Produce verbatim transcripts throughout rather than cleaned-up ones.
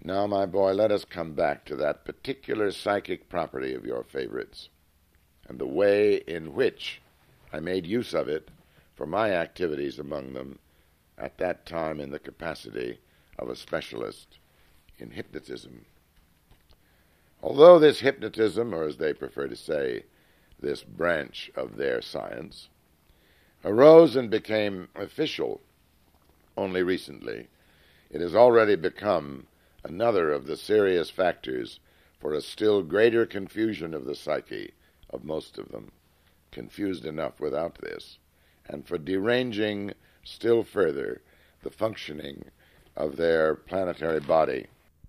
Now, my boy, let us come back to that particular psychic property of your favorites and the way in which I made use of it for my activities among them at that time in the capacity of a specialist in hypnotism. Although this hypnotism, or as they prefer to say, this branch of their science, arose and became official only recently, it has already become another of the serious factors for a still greater confusion of the psyche of most of them, confused enough without this, and for deranging still further the functioning of their planetary body.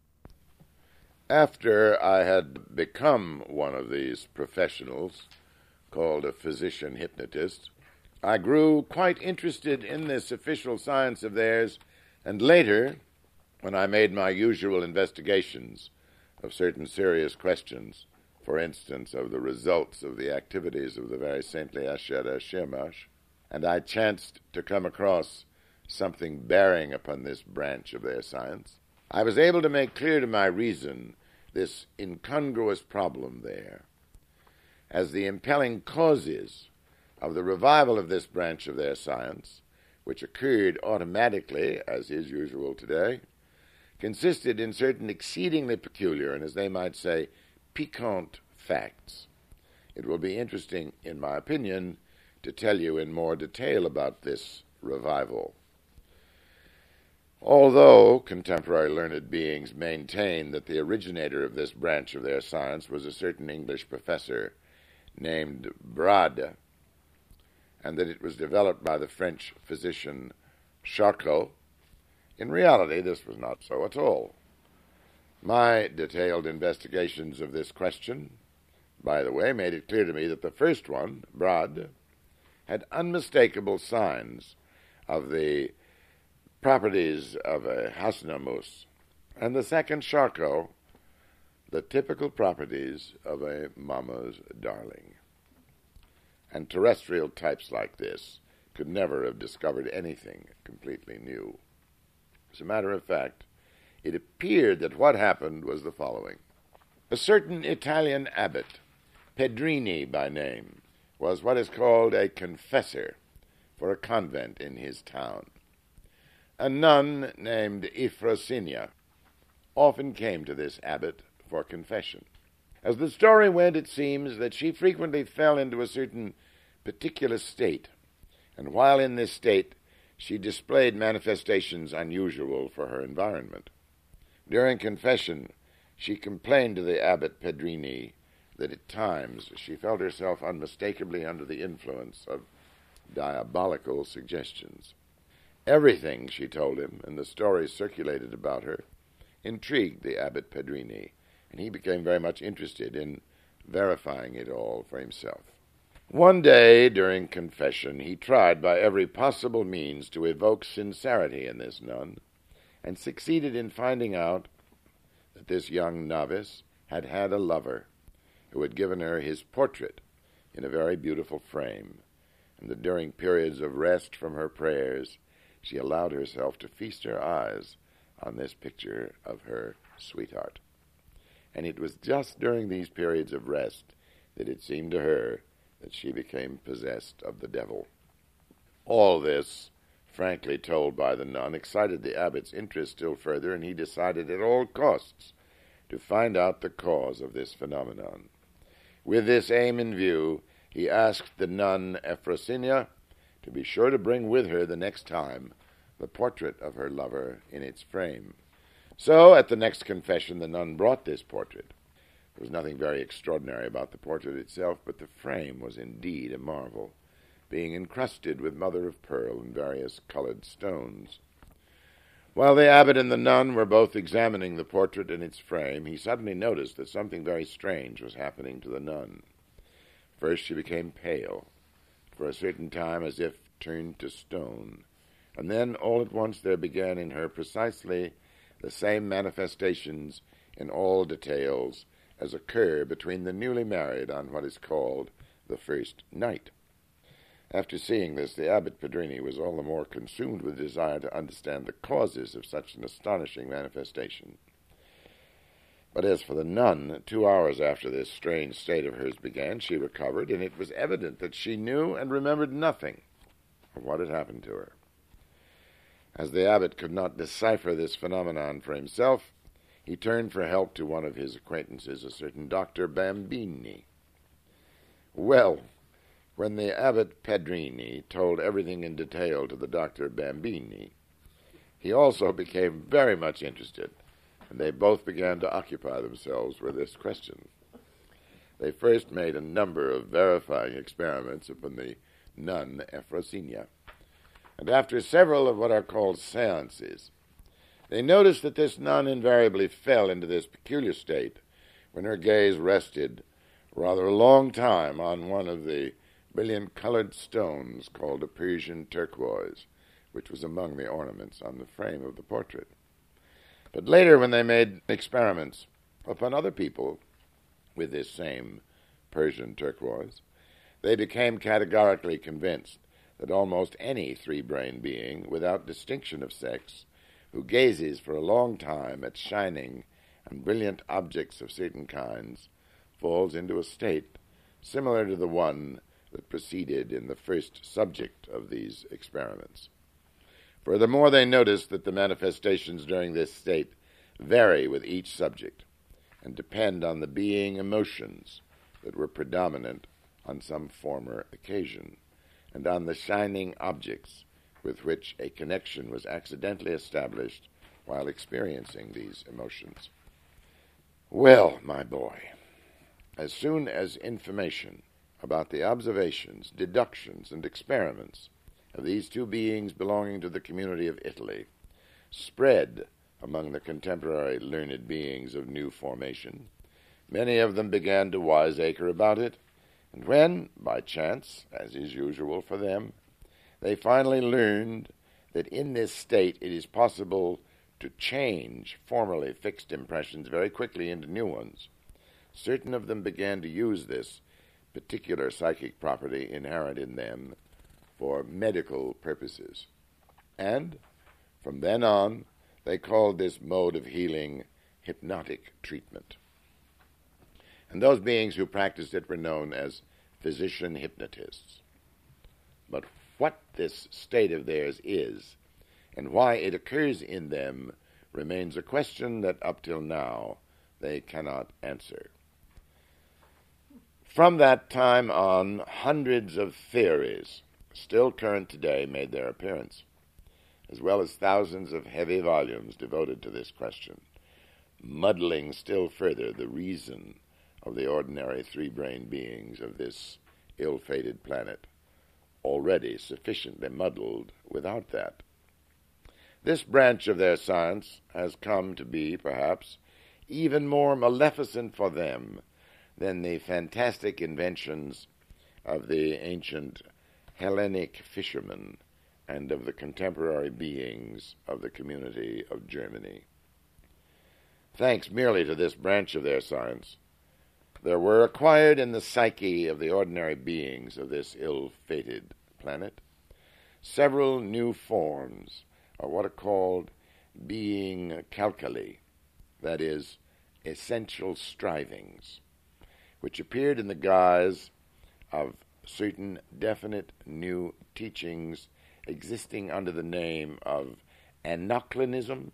After I had become one of these professionals, called a physician hypnotist, I grew quite interested in this official science of theirs, and later, when I made my usual investigations of certain serious questions, for instance, of the results of the activities of the very saintly Asher Shirmash, and I chanced to come across something bearing upon this branch of their science, I was able to make clear to my reason this incongruous problem there, as the impelling causes of the revival of this branch of their science, which occurred automatically, as is usual today, consisted in certain exceedingly peculiar and, as they might say, piquant facts. It will be interesting, in my opinion, to tell you in more detail about this revival. Although contemporary learned beings maintain that the originator of this branch of their science was a certain English professor named Brade, and that it was developed by the French physician Charcot, in reality this was not so at all. My detailed investigations of this question, by the way, made it clear to me that the first one, Brade, had unmistakable signs of the properties of a Hasnamus, and the second, Charcot, the typical properties of a mama's darling. And terrestrial types like this could never have discovered anything completely new. As a matter of fact, it appeared that what happened was the following. A certain Italian abbot, Pedrini by name, was what is called a confessor for a convent in his town. A nun named Euphrosynia often came to this abbot for confession. As the story went, it seems that she frequently fell into a certain particular state, and while in this state she displayed manifestations unusual for her environment. During confession, she complained to the abbot Pedrini that at times she felt herself unmistakably under the influence of diabolical suggestions. Everything, she told him, and the stories circulated about her, intrigued the abbot Pedrini, and he became very much interested in verifying it all for himself. One day, during confession, he tried by every possible means to evoke sincerity in this nun, and succeeded in finding out that this young novice had had a lover who had given her his portrait in a very beautiful frame, and that during periods of rest from her prayers she allowed herself to feast her eyes on this picture of her sweetheart. And it was just during these periods of rest that it seemed to her that she became possessed of the devil. All this, frankly told by the nun, excited the abbot's interest still further, and he decided at all costs to find out the cause of this phenomenon. With this aim in view, he asked the nun Euphrosynia to be sure to bring with her the next time the portrait of her lover in its frame. So, at the next confession, the nun brought this portrait. There was nothing very extraordinary about the portrait itself, but the frame was indeed a marvel, being encrusted with mother-of-pearl and various colored stones. While the abbot and the nun were both examining the portrait and its frame, he suddenly noticed that something very strange was happening to the nun. First she became pale, for a certain time as if turned to stone, and then all at once there began in her precisely the same manifestations in all details as occur between the newly married on what is called the first night. After seeing this, the abbot Pedrini was all the more consumed with desire to understand the causes of such an astonishing manifestation. But as for the nun, two hours after this strange state of hers began, she recovered, and it was evident that she knew and remembered nothing of what had happened to her. As the abbot could not decipher this phenomenon for himself, he turned for help to one of his acquaintances, a certain Doctor Bambini. Well, when the abbot Pedrini told everything in detail to the Doctor Bambini, he also became very much interested, and they both began to occupy themselves with this question. They first made a number of verifying experiments upon the nun Ephrosynia, and after several of what are called seances, they noticed that this nun invariably fell into this peculiar state when her gaze rested rather a long time on one of the brilliant-colored stones called a Persian turquoise, which was among the ornaments on the frame of the portrait. But later, when they made experiments upon other people with this same Persian turquoise, they became categorically convinced that almost any three-brained being, without distinction of sex, who gazes for a long time at shining and brilliant objects of certain kinds, falls into a state similar to the one that proceeded in the first subject of these experiments. Furthermore, they noticed that the manifestations during this state vary with each subject and depend on the being emotions that were predominant on some former occasion, and on the shining objects with which a connection was accidentally established while experiencing these emotions. Well, my boy, as soon as information about the observations, deductions, and experiments of these two beings belonging to the community of Italy spread among the contemporary learned beings of new formation, many of them began to wiseacre about it, and when, by chance, as is usual for them, they finally learned that in this state it is possible to change formerly fixed impressions very quickly into new ones, certain of them began to use this particular psychic property inherent in them for medical purposes. And from then on, they called this mode of healing hypnotic treatment. And those beings who practiced it were known as physician hypnotists. But what this state of theirs is, and why it occurs in them, remains a question that up till now they cannot answer. From that time on, hundreds of theories, still current today, made their appearance, as well as thousands of heavy volumes devoted to this question, muddling still further the reason of the ordinary three-brained beings of this ill-fated planet, already sufficiently muddled without that. This branch of their science has come to be, perhaps, even more maleficent for them than the fantastic inventions of the ancient Hellenic fishermen and of the contemporary beings of the community of Germany. Thanks merely to this branch of their science, there were acquired in the psyche of the ordinary beings of this ill-fated planet several new forms of what are called being calculi, that is, essential strivings, which appeared in the guise of certain definite new teachings existing under the name of Anaclinism,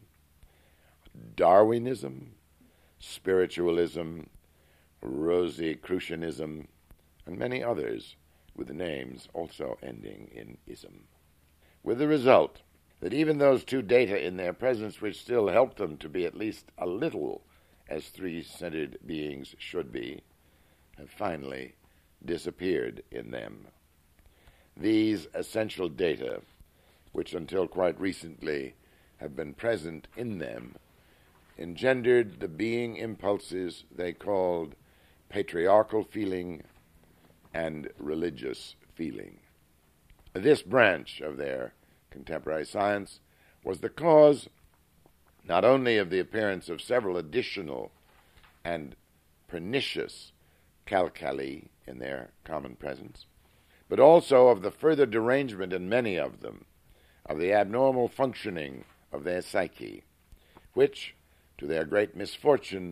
Darwinism, Spiritualism, Rosicrucianism, and many others with names also ending in ism, with the result that even those two data in their presence which still helped them to be at least a little as three-centered beings should be, have finally disappeared in them. These essential data, which until quite recently have been present in them, engendered the being impulses they called patriarchal feeling and religious feeling. This branch of their contemporary science was the cause not only of the appearance of several additional and pernicious calculi in their common presence, but also of the further derangement in many of them of the abnormal functioning of their psyche, which, to their great misfortune,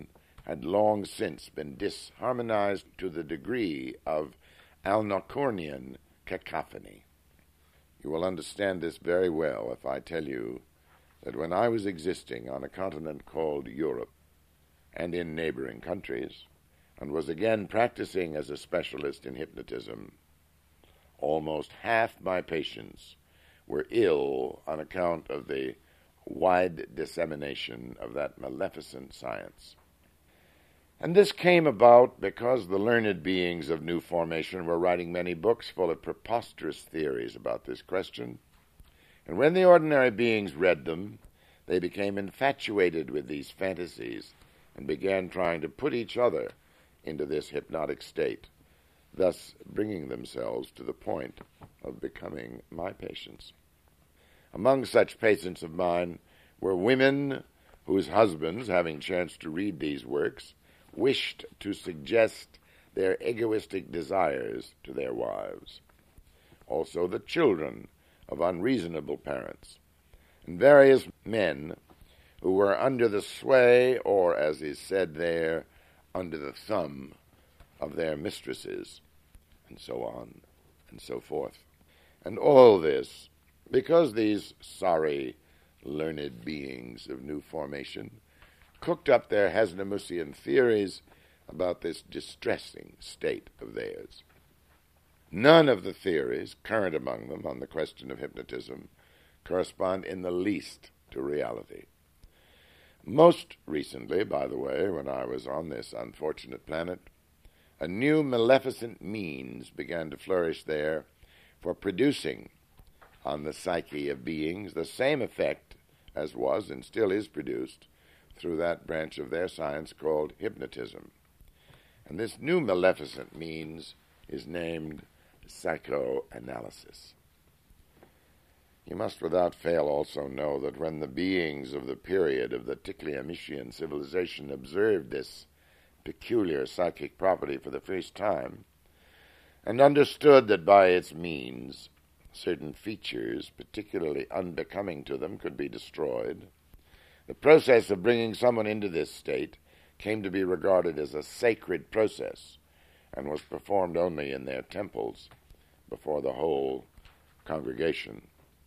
had long since been disharmonized to the degree of Alnocornian cacophony. You will understand this very well if I tell you that when I was existing on a continent called Europe, and in neighboring countries, and was again practicing as a specialist in hypnotism, almost half my patients were ill on account of the wide dissemination of that maleficent science. And this came about because the learned beings of new formation were writing many books full of preposterous theories about this question, and when the ordinary beings read them, they became infatuated with these fantasies and began trying to put each other into this hypnotic state, thus bringing themselves to the point of becoming my patients. Among such patients of mine were women whose husbands, having chanced to read these works, wished to suggest their egoistic desires to their wives. Also the children of unreasonable parents, and various men who were under the sway, or, as is said there, under the thumb of their mistresses, and so on, and so forth. And all this, because these sorry, learned beings of new formation cooked up their Hasnamusian theories about this distressing state of theirs. None of the theories current among them on the question of hypnotism correspond in the least to reality. Most recently, by the way, when I was on this unfortunate planet, a new maleficent means began to flourish there for producing on the psyche of beings the same effect as was and still is produced through that branch of their science called hypnotism. And this new maleficent means is named psychoanalysis. You must without fail also know that when the beings of the period of the Ticleamician civilization observed this peculiar psychic property for the first time, and understood that by its means certain features, particularly unbecoming to them, could be destroyed, the process of bringing someone into this state came to be regarded as a sacred process, and was performed only in their temples before the whole congregation.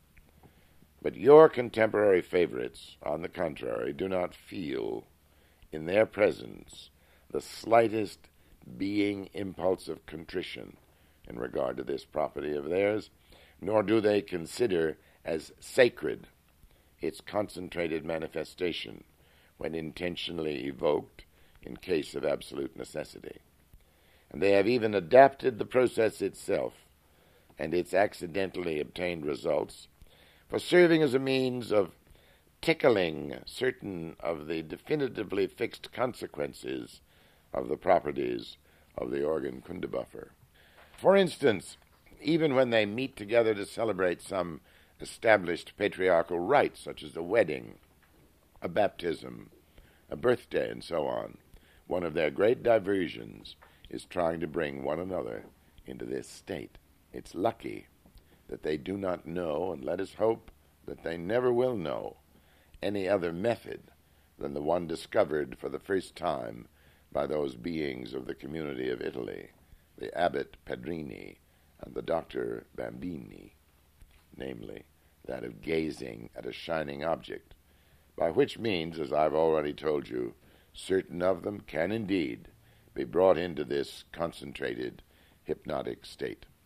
But your contemporary favorites, on the contrary, do not feel in their presence the slightest being impulse of contrition in regard to this property of theirs, nor do they consider as sacred its concentrated manifestation when intentionally evoked in case of absolute necessity. And they have even adapted the process itself and its accidentally obtained results for serving as a means of tickling certain of the definitively fixed consequences of the properties of the organ Kundabuffer. For instance, even when they meet together to celebrate some established patriarchal rite, such as a wedding, a baptism, a birthday, and so on, one of their great diversions is trying to bring one another into this state. It's lucky that they do not know, and let us hope that they never will know, any other method than the one discovered for the first time by those beings of the community of Italy, the Abbot Pedrini and the Doctor Bambini, namely, that of gazing at a shining object, by which means, as I've already told you, certain of them can indeed be brought into this concentrated hypnotic state.